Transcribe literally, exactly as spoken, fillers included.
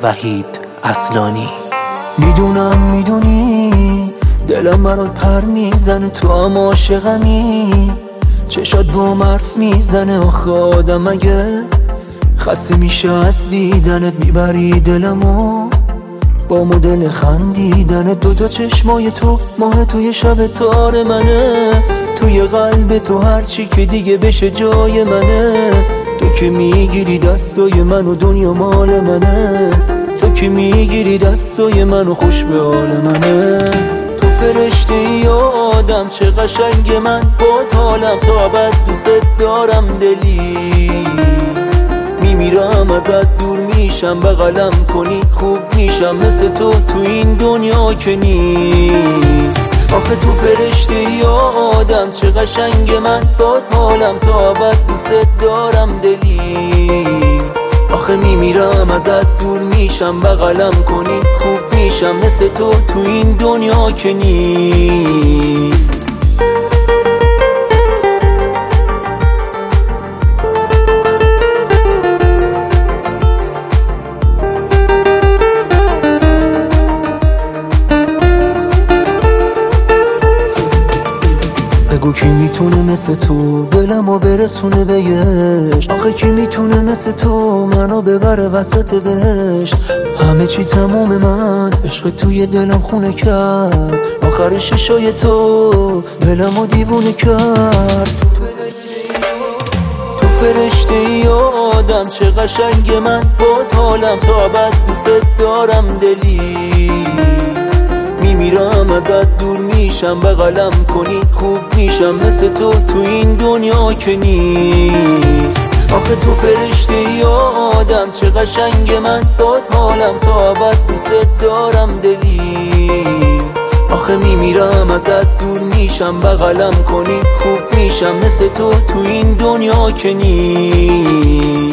وحید اصلانی. میدونم میدونی دلم برات پر میزنه، تو هم عاشقمی، چشات با حرف میزنه. آخه آدم اگه خسته میشه از دیدنت، میبری دلمو با مدل خندیدنت. دوتا چشمای تو ماه توی شب تار منه، توی قلب تو هرچی که دیگه بشه جای منه. تو که میگیری دستای منو دنیا مال منه، تو که میگیری دستای منو خوش به حال منه. تو فرشته ای آدم چه قشنگ، من با حالم تا ابد دوست دارم دلی. میمیرم ازت دور میشم، بغلم کنی خوب میشم، مثل تو تو این دنیا که نیست. آخه تو فرشته ای آدم چه قشنگ، من با حالم تا ابد دوست دارم دلی. آخه میمیرم ازت دور میشم، بغلم کنی خوب میشم، مثل تو تو این دنیا که نیست. بگو کی میتونه مثل تو دلمو برسونه بهش، آخه کی میتونه مثل تو منو ببره وسط بهشت. همه چی تموم، من عشق توی دلم خونه کرد، آخر ششای تو دلمو دیوونه کرد. تو فرشته ای آدم چه قشنگ، من با حالم تا ابد دوست دارم دلی. میمیرم ازت دور میشم، بغلم کنی خوب میشم، مثل تو تو این دنیا که نیست. آخه تو فرشته ای آدم چه قشنگ، من با حالم تا ابد دوست دارم دلی. آخه میمیرم ازت دور میشم، بغلم کنی خوب میشم، مثل تو تو این دنیا که نیست.